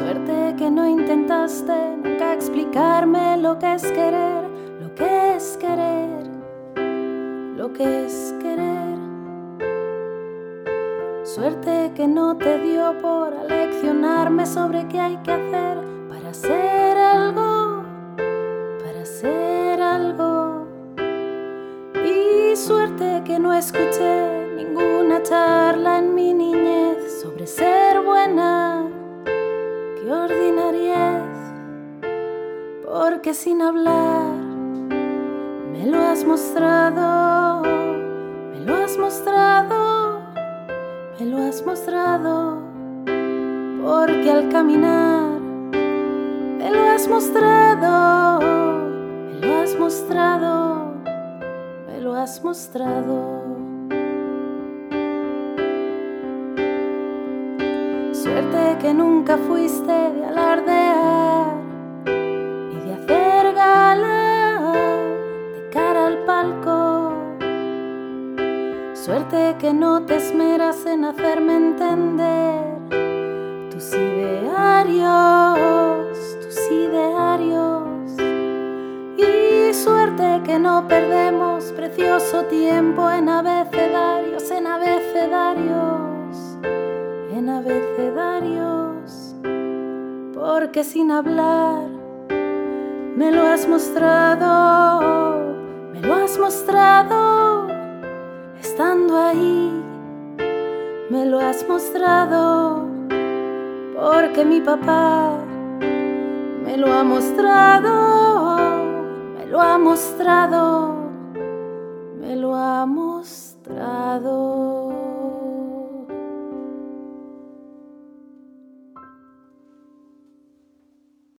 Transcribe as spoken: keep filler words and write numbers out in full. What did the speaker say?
Suerte que no intentaste nunca explicarme lo que es querer, lo que es querer, lo que es querer. Suerte que no te dio por aleccionarme sobre qué hay que hacer para hacer algo, para hacer algo. Y suerte que no escuché ninguna charla en mi niñez sobre ser buena. ¡Qué ordinariez! Porque sin hablar me lo has mostrado, me lo has mostrado, me lo has mostrado. Porque al caminar me lo has mostrado, me lo has mostrado, me lo has mostrado. Suerte que nunca fuiste de alardear ni de hacer gala de cara al palco. Suerte que no te esmeras en hacerme entender tus idearios, tus idearios. Y suerte que no perdemos precioso tiempo en abecedarios, en abecedarios, en abecedarios. Porque sin hablar me lo has mostrado, me lo has mostrado, estando ahí me lo has mostrado. Porque mi papá me lo ha mostrado, me lo ha mostrado, me lo ha mostrado.